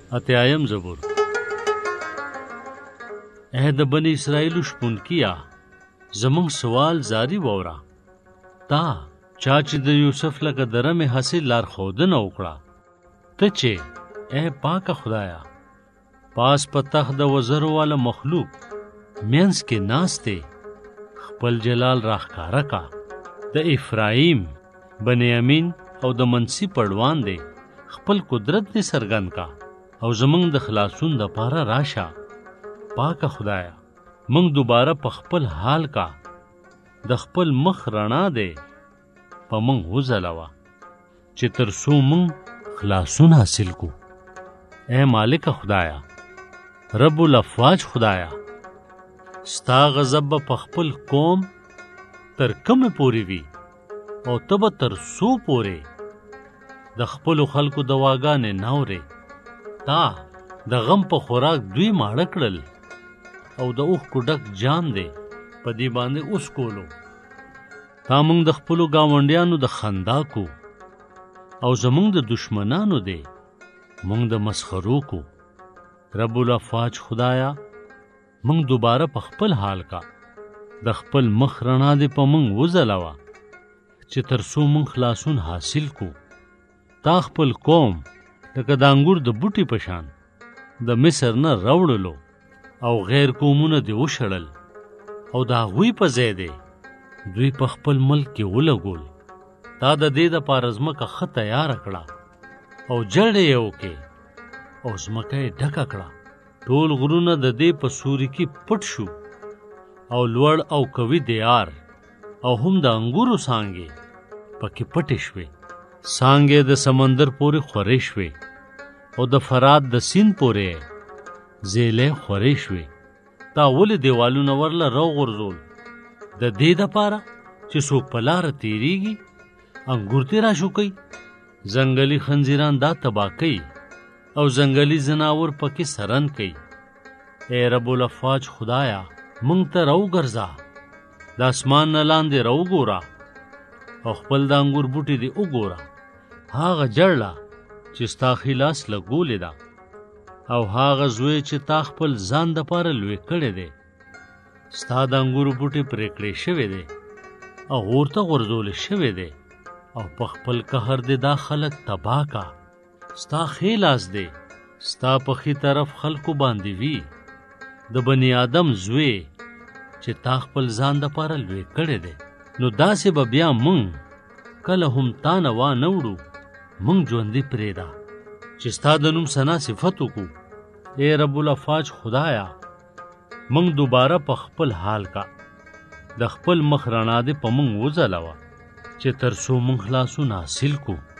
اتیایم زبور. اے د بنی اسرائیلو شپونکیا زمونږ سوال زاری وورا. تا چا چې د یوسف لکه درمې حاصل لارښودنه وکړه، ته چې اے پاکه خدایا پاس په تخت د وزرو والا مخلوق مینس کې ناسته خپل جلال راښکاره کا. د افرایم، بنیامین او د منسی پړوان دی خپل قدرت دې څرګند کا او زمونږ د خلاصون د پاره راشه. پاکه خدایا مونږ دوباره په خپل حال کا، د خپل مخ رڼا دی په مونږ وځلوه چې تر څو مونږ خلاصون حاصل کو. اے مالک خدایا، رب الافواج خدایا، ستا غضب په خپل قوم تر کومه پورې وي او ته به تر څو پورې د خپلو خلکو دواګانې ناورې. تا د غم په خوراک دوی ماړه کړل او د اوښکو ډک جام دی په دې باندې اوس کولو. تا موږ د خپلو ګاونډیانو د خندا کو او زموږ د دشمنانو دی موږ د مسخرو کو. رب الافواج خدایا موږ دوباره په خپل حال کا، د خپل مخ رڼا دې په موږ وځلوه چې تر څو موږ خلاصون حاصل کو. تا خپل قوم لکه د انګور د بوټي په شان د مصر نه راوړلو او غیر قومونه دې وشړل او د هغوی په ځای دی دوی په خپل ملک کې ولګول. تا د دې دپاره ځمکه ښه تیاره کړه او جړې یې وکې او ځمکه یې ډکه کړه. ټول غرونه د دې په سوري کې پټ شو او لوړ او قوي دیار او هم د انګورو څانګې پکې پټې شوې. څانګې د سمندر پورې خورې شوې او د فرات د سیند پورې زیلې خورې شوې. تا ولې دیوالونه ورله راوغورځول؟ د دې دپاره چې څوک په لاره تېرېږي انګور ترې راشوکوي. ځنګلي خنزیران دا تباه کوي او ځنګلي ځناور پکې سرن کوي. ای رب الافواج خدایا مونږ ته راوګرځه، د اسمان نه لاندې راوګوره او خپل د انګور بوټي دې وګوره. هغه جړله چې ستا ښي لاس لګولې ده او هغه زوی چې تا خپل ځان دپاره لوی کړی دی. ستا د انګورو بوټي پرې کړی شوی دی او اور ته غورځولی شوی دی او په خپل قهر دې دا خلک تباه کا. ستا ښی لاس دی ستا په ښي طرف خلکو باندې وي. د بني آدم زوی چې تا خپل ځان دپاره لوی کړی دی، نو داسې به بیا مونږ کله هم تا نه وانه وړو. مونږ ژوندي پرېږده چې ستا د نوم ثنا صفت وکړو. ای رب الافواج خدایا مونږ دوباره په خپل حال کا، د خپل مخ رڼا دې په مونږ وځلوه چې تر څو مونږ خلاصون حاصل کو.